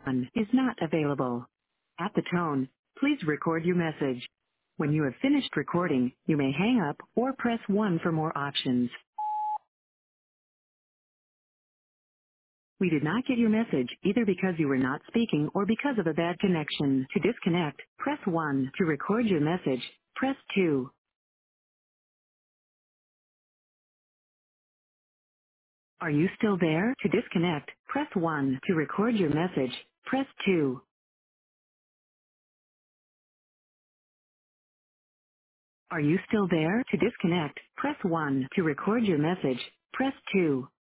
one is not available. At the tone, please record your message. When you have finished recording, you may hang up or press 1 for more options. We did not get your message either because you were not speaking or because of a bad connection. To disconnect, press 1. To record your message, press 2. Are you still there? To disconnect, press 1. To record your message, press 2. Are you still there? To disconnect, press 1. To record your message, press 2.